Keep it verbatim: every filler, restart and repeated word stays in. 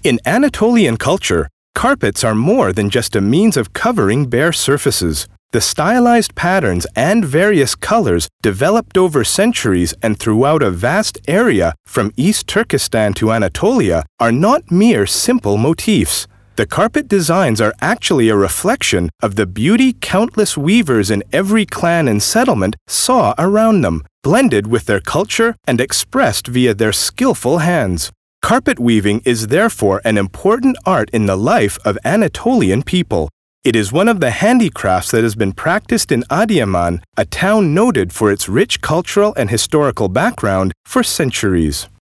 In Anatolian culture, carpets are more than just a means of covering bare surfaces. The stylized patterns and various colors developed over centuries and throughout a vast area from East Turkestan to Anatolia are not mere simple motifs. The carpet designs are actually a reflection of the beauty countless weavers in every clan and settlement saw around them, blended with their culture and expressed via their skillful hands. Carpet weaving is therefore an important art in the life of Anatolian people. It is one of the handicrafts that has been practiced in Adıyaman, a town noted for its rich cultural and historical background, for centuries.